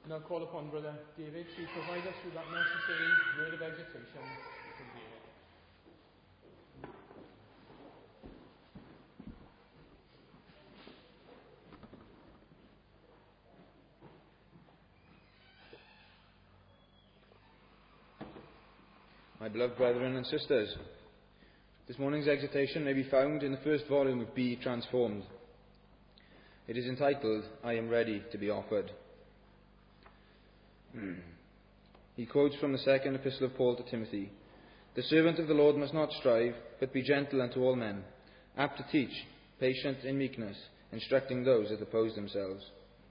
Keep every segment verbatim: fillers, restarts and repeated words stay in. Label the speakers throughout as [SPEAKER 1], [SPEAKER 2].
[SPEAKER 1] Now call upon Brother David to provide us with that necessary word of exhortation from David.
[SPEAKER 2] My beloved brethren and sisters, this morning's exhortation may be found in the first volume of Be Transformed. It is entitled, I Am Ready to be Offered. He quotes from the second epistle of Paul to Timothy. The servant of the Lord must not strive, but be gentle unto all men, apt to teach, patient in meekness, instructing those that oppose themselves.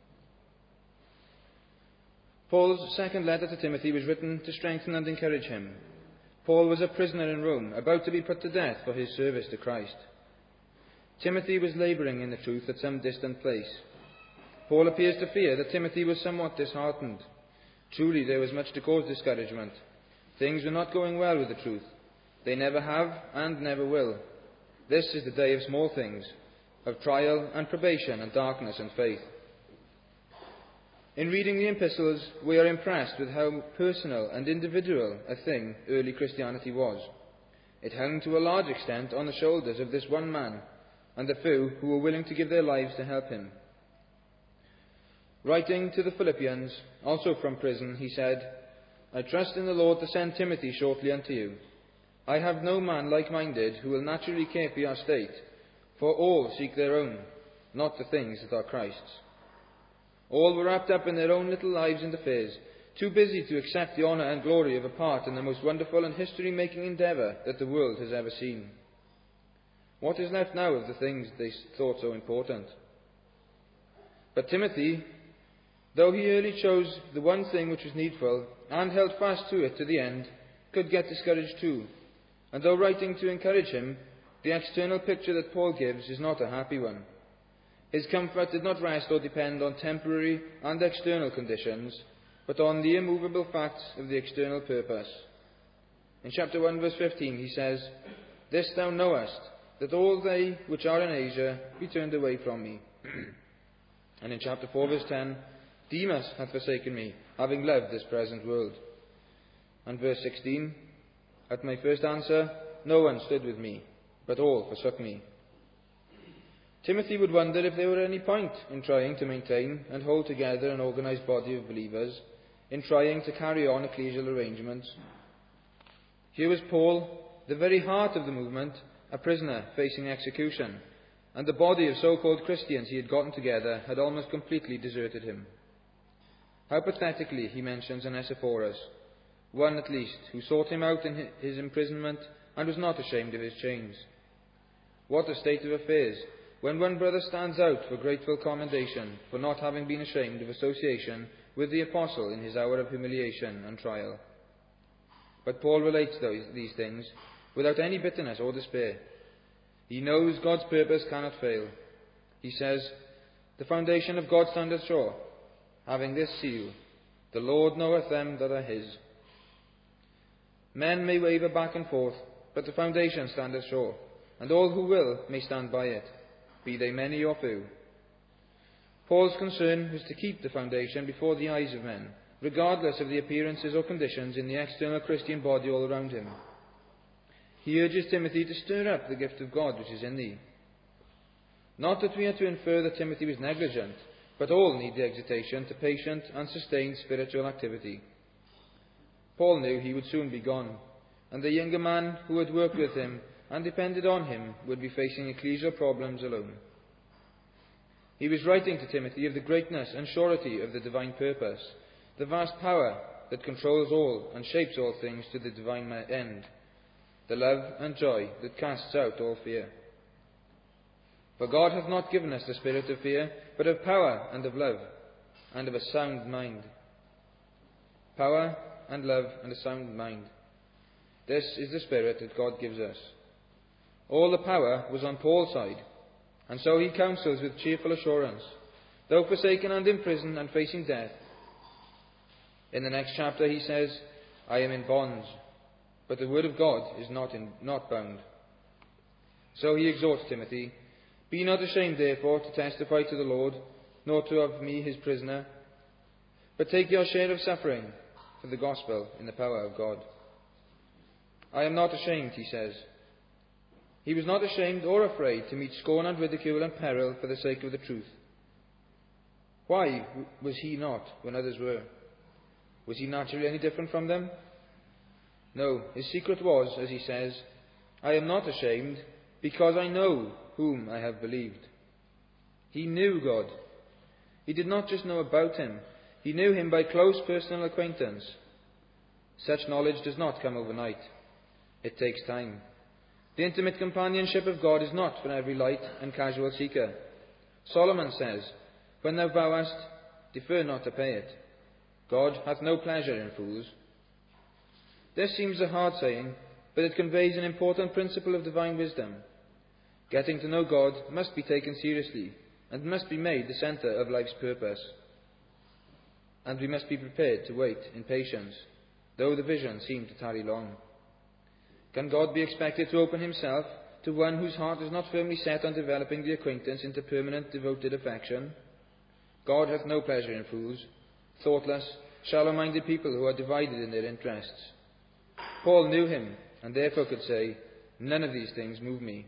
[SPEAKER 2] Paul's second letter to Timothy was written to strengthen and encourage him. Paul was a prisoner in Rome, about to be put to death for his service to Christ. Timothy was labouring in the truth at some distant place. Paul appears to fear that Timothy was somewhat disheartened. Truly there was much to cause discouragement. Things were not going well with the truth. They never have and never will. This is the day of small things, of trial and probation and darkness and faith. In reading the epistles, we are impressed with how personal and individual a thing early Christianity was. It hung to a large extent on the shoulders of this one man and the few who were willing to give their lives to help him. Writing to the Philippians, also from prison, he said, I trust in the Lord to send Timothy shortly unto you. I have no man like-minded who will naturally care for your state, for all seek their own, not the things that are Christ's. All were wrapped up in their own little lives and affairs, too busy to accept the honour and glory of a part in the most wonderful and history-making endeavour that the world has ever seen. What is left now of the things they thought so important? But Timothy, though he early chose the one thing which was needful, and held fast to it to the end, could get discouraged too. And though writing to encourage him, the external picture that Paul gives is not a happy one. His comfort did not rest or depend on temporary and external conditions, but on the immovable facts of the external purpose. In chapter one, verse fifteen, he says, This thou knowest, that all they which are in Asia be turned away from me. And in chapter four, verse ten, Demas hath forsaken me, having loved this present world. And verse sixteen, At my first answer, no one stood with me, but all forsook me. Timothy would wonder if there were any point in trying to maintain and hold together an organised body of believers, in trying to carry on ecclesial arrangements. Here was Paul, the very heart of the movement, a prisoner facing execution, and the body of so-called Christians he had gotten together had almost completely deserted him. How pathetically he mentions Onesiphorus, one at least, who sought him out in his imprisonment and was not ashamed of his chains. What a state of affairs, when one brother stands out for grateful commendation for not having been ashamed of association with the apostle in his hour of humiliation and trial. But Paul relates those, these things without any bitterness or despair. He knows God's purpose cannot fail. He says, The foundation of God standeth sure, having this seal, The Lord knoweth them that are his. Men may waver back and forth, but the foundation standeth sure, and all who will may stand by it, be they many or few. Paul's concern was to keep the foundation before the eyes of men, regardless of the appearances or conditions in the external Christian body all around him. He urges Timothy to stir up the gift of God which is in thee. Not that we are to infer that Timothy was negligent, but all need the exhortation to patient and sustained spiritual activity. Paul knew he would soon be gone, and the younger man who had worked with him and depended on him would be facing ecclesial problems alone. He was writing to Timothy of the greatness and surety of the divine purpose, the vast power that controls all and shapes all things to the divine end, the love and joy that casts out all fear. For God hath not given us the spirit of fear, but of power and of love, and of a sound mind. Power and love and a sound mind. This is the spirit that God gives us. All the power was on Paul's side, and so he counsels with cheerful assurance, though forsaken and imprisoned and facing death. In the next chapter he says, I am in bonds, but the word of God is not, in, not bound. So he exhorts Timothy, Be not ashamed therefore to testify to the Lord, nor to of me his prisoner, but take your share of suffering for the gospel in the power of God. I am not ashamed, he says. He was not ashamed or afraid to meet scorn and ridicule and peril for the sake of the truth. Why was he not when others were? Was he naturally any different from them? No, his secret was, as he says, I am not ashamed because I know whom I have believed. He knew God. He did not just know about him, he knew him by close personal acquaintance. Such knowledge does not come overnight. It takes time. The intimate companionship of God is not for every light and casual seeker. Solomon says, when thou vowest, defer not to pay it. God hath no pleasure in fools. This seems a hard saying, but it conveys an important principle of divine wisdom. Getting to know God must be taken seriously and must be made the centre of life's purpose. And we must be prepared to wait in patience, though the vision seem to tarry long. Can God be expected to open himself to one whose heart is not firmly set on developing the acquaintance into permanent devoted affection? God hath no pleasure in fools, thoughtless, shallow-minded people who are divided in their interests. Paul knew him, and therefore could say, none of these things move me.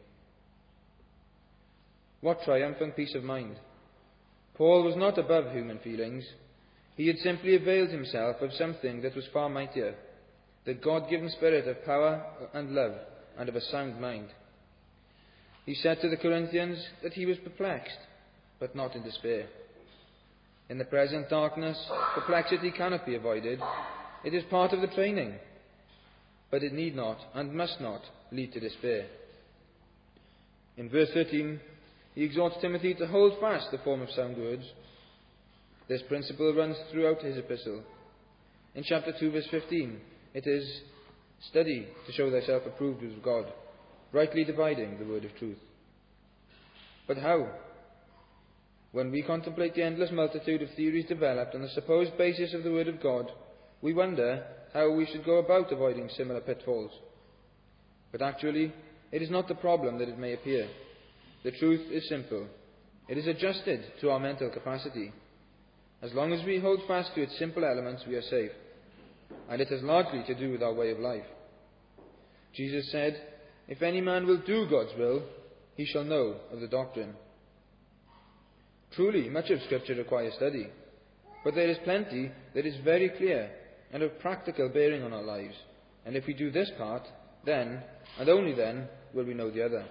[SPEAKER 2] What triumph and peace of mind! Paul was not above human feelings. He had simply availed himself of something that was far mightier, the God-given spirit of power and love, and of a sound mind. He said to the Corinthians that he was perplexed, but not in despair. In the present darkness, perplexity cannot be avoided. It is part of the training. But it need not and must not lead to despair. In verse thirteen, he exhorts Timothy to hold fast the form of sound words. This principle runs throughout his epistle. In chapter two, verse fifteen, it is, study to show thyself approved of God, rightly dividing the word of truth. But how? When we contemplate the endless multitude of theories developed on the supposed basis of the word of God, we wonder how we should go about avoiding similar pitfalls. But actually, it is not the problem that it may appear. The truth is simple. It is adjusted to our mental capacity. As long as we hold fast to its simple elements, we are safe. And it has largely to do with our way of life. Jesus said, if any man will do God's will, he shall know of the doctrine. Truly, much of Scripture requires study, but there is plenty that is very clear and of practical bearing on our lives. And if we do this part, then, and only then, will we know the other.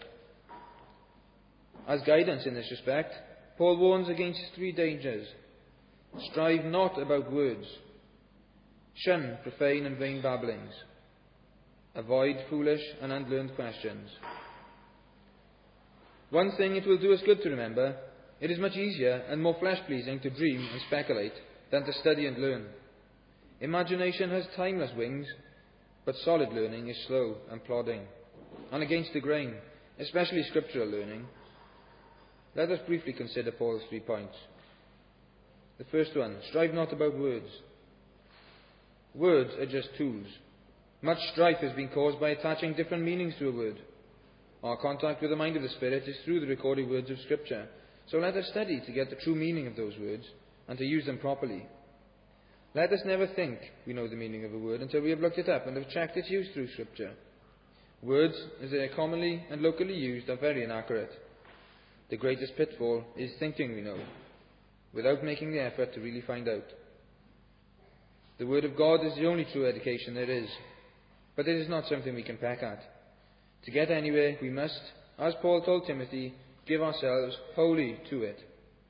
[SPEAKER 2] As guidance in this respect, Paul warns against three dangers. Strive not about words. Shun profane and vain babblings. Avoid foolish and unlearned questions. One thing it will do us good to remember: it is much easier and more flesh-pleasing to dream and speculate than to study and learn. Imagination has timeless wings, but solid learning is slow and plodding, and against the grain, especially scriptural learning. Let us briefly consider Paul's three points. The first one, strive not about words. Words are just tools. Much strife has been caused by attaching different meanings to a word. Our contact with the mind of the Spirit is through the recorded words of Scripture. So let us study to get the true meaning of those words and to use them properly. Let us never think we know the meaning of a word until we have looked it up and have checked its use through Scripture. Words, as they are commonly and locally used, are very inaccurate. The greatest pitfall is thinking we know, without making the effort to really find out. The Word of God is the only true education there is, but it is not something we can peck at. To get anywhere, we must, as Paul told Timothy, give ourselves wholly to it.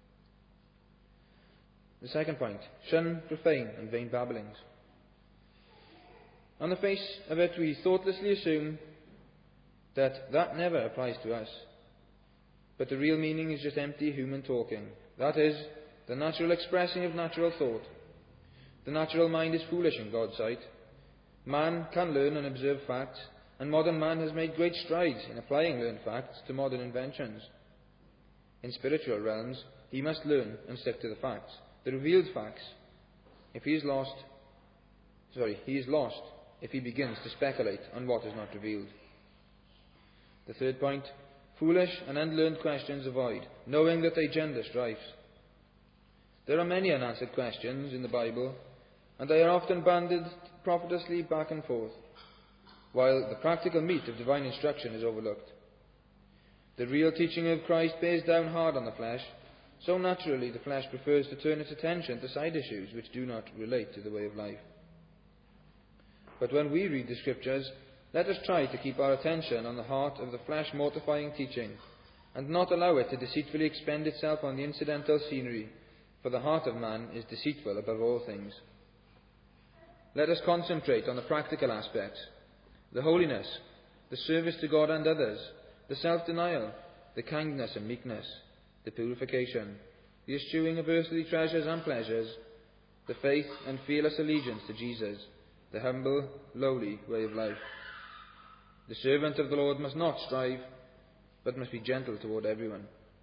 [SPEAKER 2] The second point, shun profane and vain babblings. On the face of it, we thoughtlessly assume that that never applies to us. But the real meaning is just empty human talking. That is, the natural expressing of natural thought. The natural mind is foolish in God's sight. Man can learn and observe facts, and modern man has made great strides in applying learned facts to modern inventions. In spiritual realms, he must learn and stick to the facts, the revealed facts. If he is lost, sorry, he is lost if he begins to speculate on what is not revealed. The third point, foolish and unlearned questions avoid, knowing that they gender strife. There are many unanswered questions in the Bible, and they are often bandied profitlessly back and forth, while the practical meat of divine instruction is overlooked. The real teaching of Christ bears down hard on the flesh, so naturally the flesh prefers to turn its attention to side issues which do not relate to the way of life. But when we read the Scriptures, let us try to keep our attention on the heart of the flesh-mortifying teaching, and not allow it to deceitfully expend itself on the incidental scenery, for the heart of man is deceitful above all things. Let us concentrate on the practical aspects: the holiness, the service to God and others, the self-denial, the kindness and meekness, the purification, the eschewing of earthly treasures and pleasures, the faith and fearless allegiance to Jesus, the humble, lowly way of life. The servant of the Lord must not strive, but must be gentle toward everyone.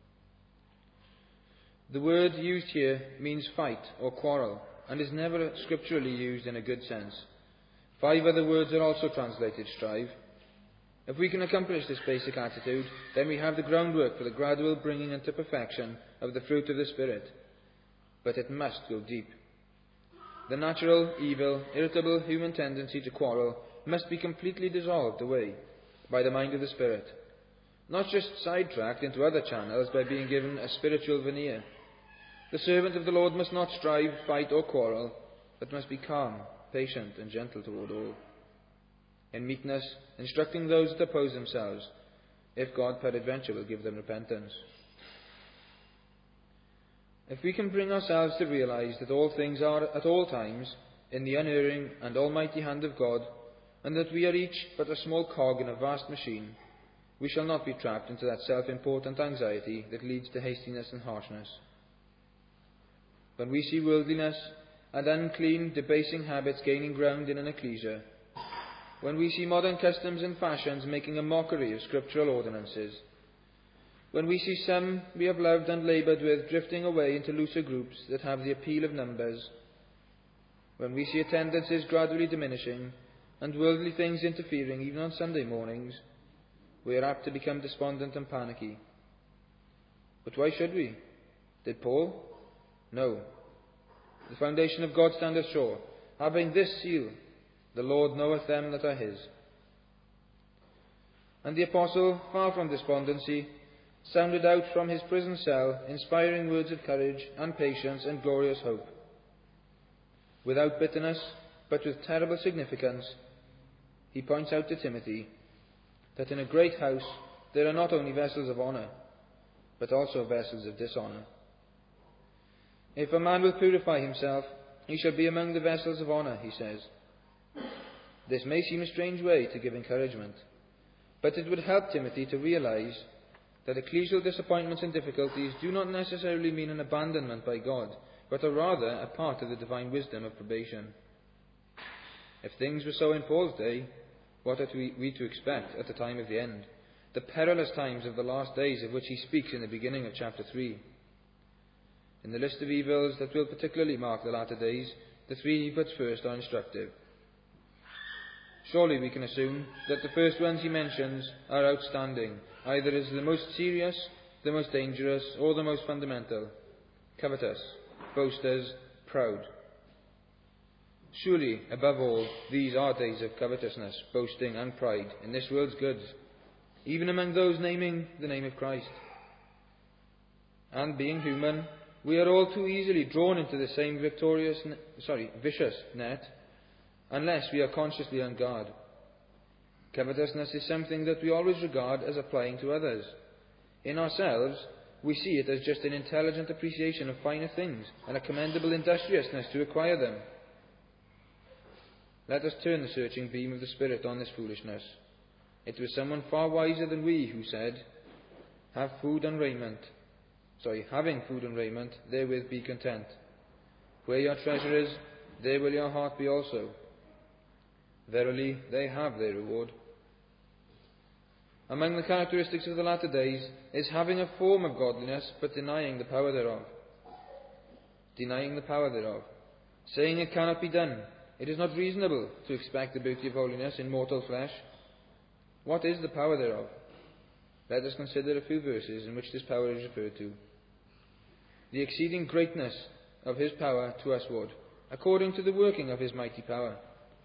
[SPEAKER 2] The word used here means fight or quarrel, and is never scripturally used in a good sense. Five other words are also translated strive. If we can accomplish this basic attitude, then we have the groundwork for the gradual bringing into perfection of the fruit of the Spirit. But it must go deep. The natural, evil, irritable human tendency to quarrel must be completely dissolved away by the mind of the Spirit, not just sidetracked into other channels by being given a spiritual veneer. The servant of the Lord must not strive, fight or quarrel, but must be calm, patient and gentle toward all. In meekness, instructing those that oppose themselves, if God peradventure will give them repentance. If we can bring ourselves to realize that all things are at all times in the unerring and almighty hand of God, and that we are each but a small cog in a vast machine, we shall not be trapped into that self-important anxiety that leads to hastiness and harshness. When we see worldliness and unclean, debasing habits gaining ground in an ecclesia, when we see modern customs and fashions making a mockery of scriptural ordinances, when we see some we have loved and laboured with drifting away into looser groups that have the appeal of numbers, when we see attendances gradually diminishing and worldly things interfering even on Sunday mornings, we are apt to become despondent and panicky. But why should we? Did Paul? No. The foundation of God standeth sure, having this seal: the Lord knoweth them that are his. And the Apostle, far from despondency, sounded out from his prison cell inspiring words of courage and patience and glorious hope. Without bitterness, but with terrible significance, he points out to Timothy that in a great house there are not only vessels of honour, but also vessels of dishonour. If a man will purify himself, he shall be among the vessels of honour, he says. This may seem a strange way to give encouragement, but it would help Timothy to realize that ecclesial disappointments and difficulties do not necessarily mean an abandonment by God, but are rather a part of the divine wisdom of probation. If things were so in Paul's day, what are we to expect at the time of the end, the perilous times of the last days of which he speaks in the beginning of chapter three? In the list of evils that will particularly mark the latter days, the three he puts first are instructive. Surely we can assume that the first ones he mentions are outstanding, either as the most serious, the most dangerous, or the most fundamental: covetous, boasters, proud. Surely, above all, these are days of covetousness, boasting and pride in this world's goods, even among those naming the name of Christ. And being human, we are all too easily drawn into the same victorious, sorry, vicious net, unless we are consciously on guard. Covetousness is something that we always regard as applying to others. In ourselves, we see it as just an intelligent appreciation of finer things and a commendable industriousness to acquire them. Let us turn the searching beam of the Spirit on this foolishness. It was someone far wiser than we who said, "Have food and raiment." Sorry, having food and raiment, therewith be content. Where your treasure is, there will your heart be also. Verily, they have their reward. Among the characteristics of the latter days is having a form of godliness, but denying the power thereof. Denying the power thereof. Saying it cannot be done. It is not reasonable to expect the beauty of holiness in mortal flesh. What is the power thereof? Let us consider a few verses in which this power is referred to. The exceeding greatness of his power to usward, according to the working of his mighty power.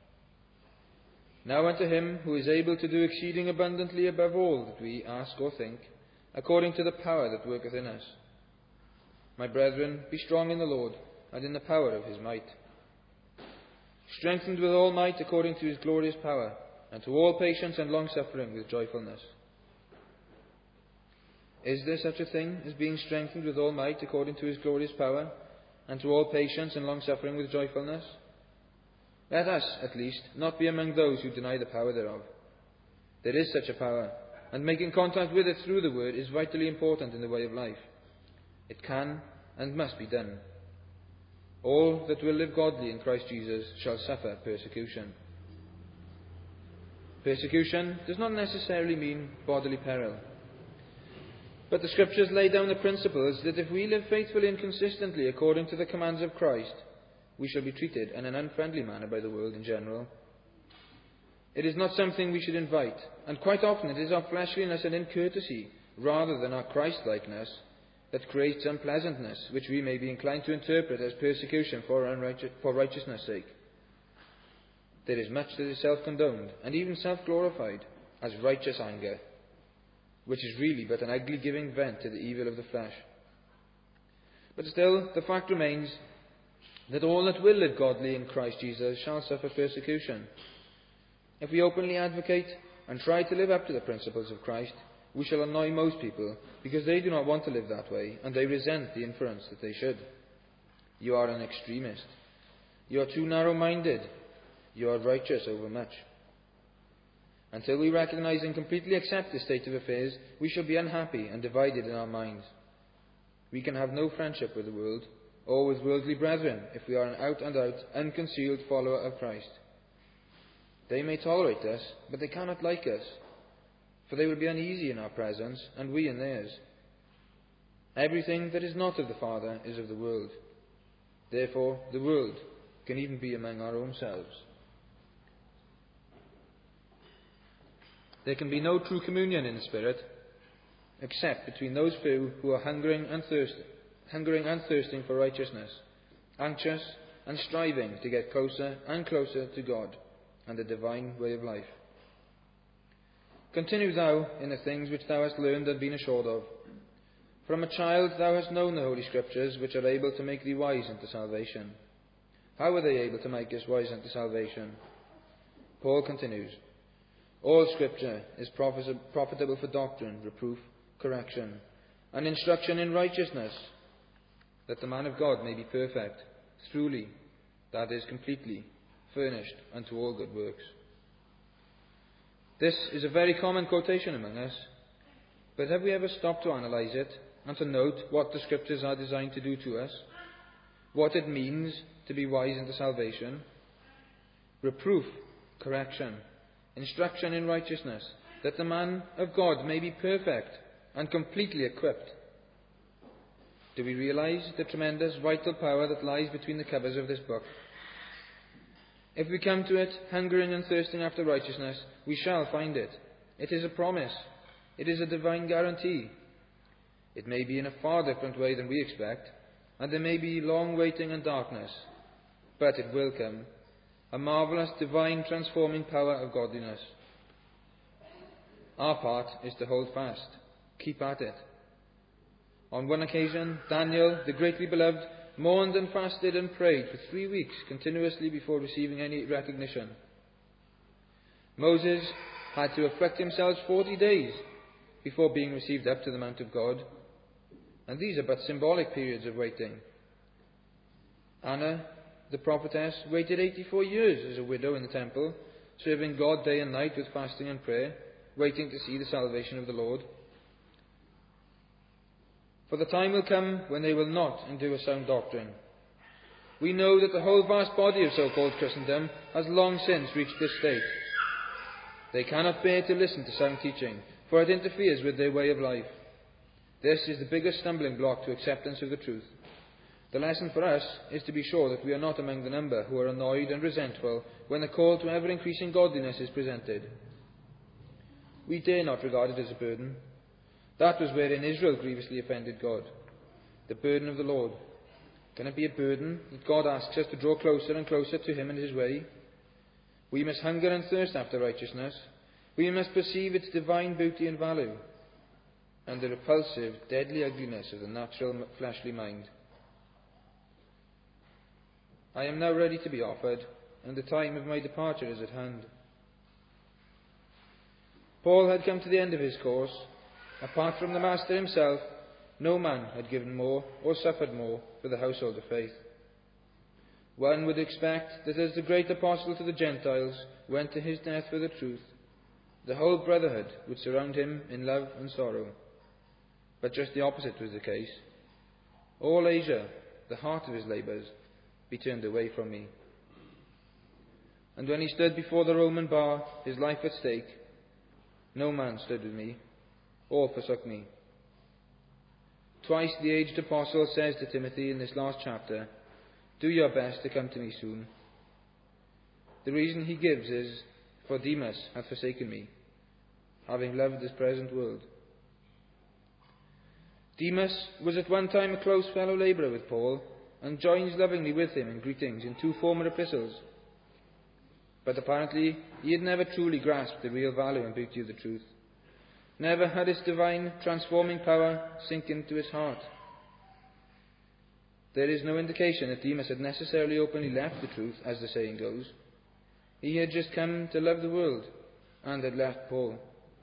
[SPEAKER 2] Now unto him who is able to do exceeding abundantly above all that we ask or think, according to the power that worketh in us. My brethren, be strong in the Lord, and in the power of his might. Strengthened with all might according to his glorious power, and to all patience and longsuffering with joyfulness. Is there such a thing as being strengthened with all might according to his glorious power, and to all patience and longsuffering with joyfulness? Let us, at least, not be among those who deny the power thereof. There is such a power, and making contact with it through the word is vitally important in the way of life. It can and must be done. All that will live godly in Christ Jesus shall suffer persecution. Persecution does not necessarily mean bodily peril. But the Scriptures lay down the principles that if we live faithfully and consistently according to the commands of Christ, we shall be treated in an unfriendly manner by the world in general. It is not something we should invite, and quite often it is our fleshliness and incourtesy, rather than our Christ-likeness, that creates unpleasantness, which we may be inclined to interpret as persecution for, unrighteous, for righteousness' sake. There is much that is self-condoned, and even self-glorified, as righteous anger, which is really but an ugly giving vent to the evil of the flesh. But still, the fact remains that all that will live godly in Christ Jesus shall suffer persecution. If we openly advocate and try to live up to the principles of Christ, we shall annoy most people, because they do not want to live that way, and they resent the inference that they should. You are an extremist. You are too narrow-minded. You are righteous over much. Until we recognize and completely accept this state of affairs, we shall be unhappy and divided in our minds. We can have no friendship with the world, or with worldly brethren, if we are an out-and-out, unconcealed follower of Christ. They may tolerate us, but they cannot like us, for they will be uneasy in our presence, and we in theirs. Everything that is not of the Father is of the world. Therefore, the world can even be among our own selves. There can be no true communion in the Spirit, except between those few who are hungering and thirsting, hungering and thirsting for righteousness, anxious and striving to get closer and closer to God and the divine way of life. Continue thou in the things which thou hast learned and been assured of. From a child thou hast known the Holy Scriptures, which are able to make thee wise unto salvation. How are they able to make us wise unto salvation? Paul continues, all Scripture is profitable for doctrine, reproof, correction, and instruction in righteousness, that the man of God may be perfect, truly, that is, completely, furnished unto all good works. This is a very common quotation among us, but have we ever stopped to analyse it and to note what the Scriptures are designed to do to us? What it means to be wise unto salvation? Reproof, correction, instruction in righteousness, that the man of God may be perfect and completely equipped. Do we realise the tremendous vital power that lies between the covers of this book? If we come to it hungering and thirsting after righteousness, we shall find it. It is a promise. It is a divine guarantee. It may be in a far different way than we expect, and there may be long waiting and darkness, but it will come. A marvellous, divine, transforming power of godliness. Our part is to hold fast. Keep at it. On one occasion, Daniel, the greatly beloved, mourned and fasted and prayed for three weeks continuously before receiving any recognition. Moses had to afflict himself forty days before being received up to the Mount of God. And these are but symbolic periods of waiting. Anna, the prophetess, waited eighty-four years as a widow in the temple, serving God day and night with fasting and prayer, waiting to see the salvation of the Lord. For the time will come when they will not endure sound doctrine. We know that the whole vast body of so-called Christendom has long since reached this state. They cannot bear to listen to sound teaching, for it interferes with their way of life. This is the biggest stumbling block to acceptance of the truth. The lesson for us is to be sure that we are not among the number who are annoyed and resentful when the call to ever-increasing godliness is presented. We dare not regard it as a burden. That was wherein Israel grievously offended God. The burden of the Lord. Can it be a burden that God asks us to draw closer and closer to him and his way? We must hunger and thirst after righteousness. We must perceive its divine beauty and value, and the repulsive, deadly ugliness of the natural fleshly mind. I am now ready to be offered, and the time of my departure is at hand. Paul had come to the end of his course. Apart from the Master himself, no man had given more or suffered more for the household of faith. One would expect that as the great apostle to the Gentiles went to his death for the truth, the whole brotherhood would surround him in love and sorrow. But just the opposite was the case. All Asia, the heart of his labours, be turned away from me. And when he stood before the Roman bar, his life at stake, no man stood with me, all forsook me. Twice the aged apostle says to Timothy in this last chapter, do your best to come to me soon. The reason he gives is, for Demas hath forsaken me, having loved this present world. Demas was at one time a close fellow labourer with Paul, and joins lovingly with him in greetings in two former epistles. But apparently he had never truly grasped the real value and beauty of the truth. Never had its divine transforming power sink into his heart. There is no indication that Demas had necessarily openly left the truth, as the saying goes. He had just come to love the world, and had left Paul.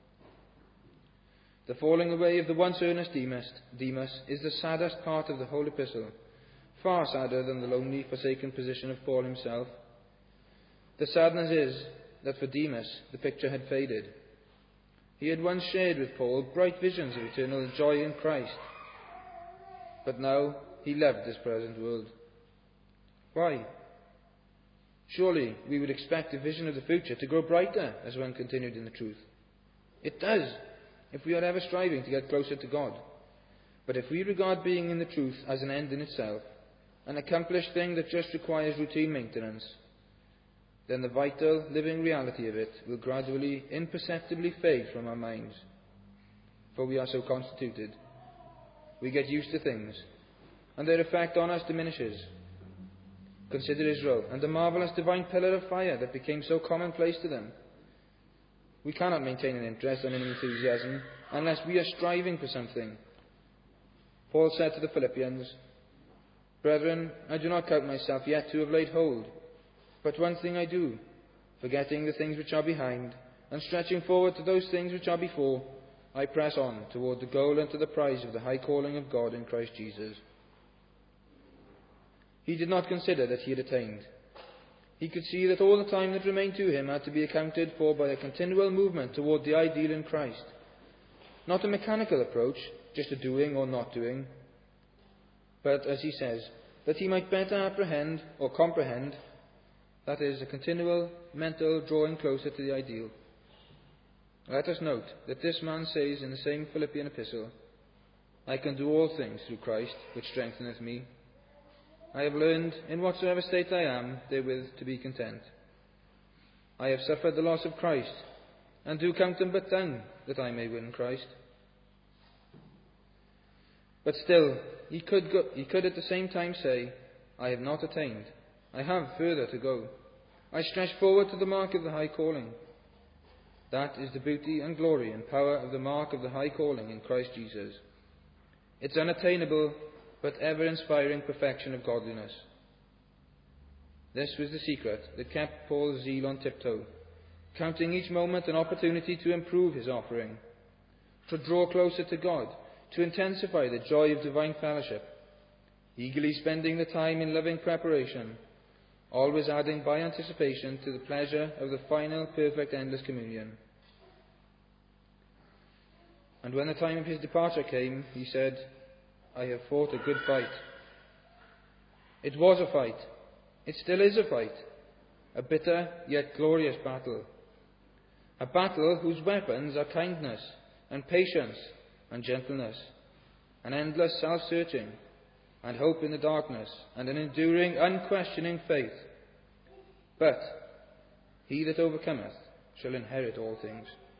[SPEAKER 2] The falling away of the once earnest Demas, Demas is the saddest part of the whole epistle, far sadder than the lonely, forsaken position of Paul himself. The sadness is that for Demas the picture had faded. He had once shared with Paul bright visions of eternal joy in Christ, but now he loved this present world. Why? Surely we would expect a vision of the future to grow brighter as one continued in the truth. It does, if we are ever striving to get closer to God. But if we regard being in the truth as an end in itself, an accomplished thing that just requires routine maintenance, then the vital, living reality of it will gradually, imperceptibly fade from our minds. For we are so constituted. We get used to things, and their effect on us diminishes. Consider Israel and the marvellous divine pillar of fire that became so commonplace to them. We cannot maintain an interest and an enthusiasm unless we are striving for something. Paul said to the Philippians, Brethren, I do not count myself yet to have laid hold, but one thing I do, forgetting the things which are behind, and stretching forward to those things which are before, I press on toward the goal and to the prize of the high calling of God in Christ Jesus. He did not consider that he had attained. He could see that all the time that remained to him had to be accounted for by a continual movement toward the ideal in Christ. Not a mechanical approach, just a doing or not doing, but, as he says, that he might better apprehend or comprehend, that is, a continual mental drawing closer to the ideal. Let us note that this man says in the same Philippian epistle, I can do all things through Christ, which strengtheneth me. I have learned, in whatsoever state I am, therewith to be content. I have suffered the loss of Christ, and do count them but dung, that I may win Christ. But still, he could, go, he could at the same time say, I have not attained. I have further to go. I stretch forward to the mark of the high calling. That is the beauty and glory and power of the mark of the high calling in Christ Jesus. Its unattainable but ever-inspiring perfection of godliness. This was the secret that kept Paul's zeal on tiptoe, counting each moment an opportunity to improve his offering, to draw closer to God, to intensify the joy of divine fellowship, eagerly spending the time in loving preparation, always adding by anticipation to the pleasure of the final, perfect, endless communion. And when the time of his departure came, he said, I have fought a good fight. It was a fight. It still is a fight. A bitter yet glorious battle. A battle whose weapons are kindness and patience and gentleness, an endless self-searching and hope in the darkness, and an enduring, unquestioning faith. But he that overcometh shall inherit all things.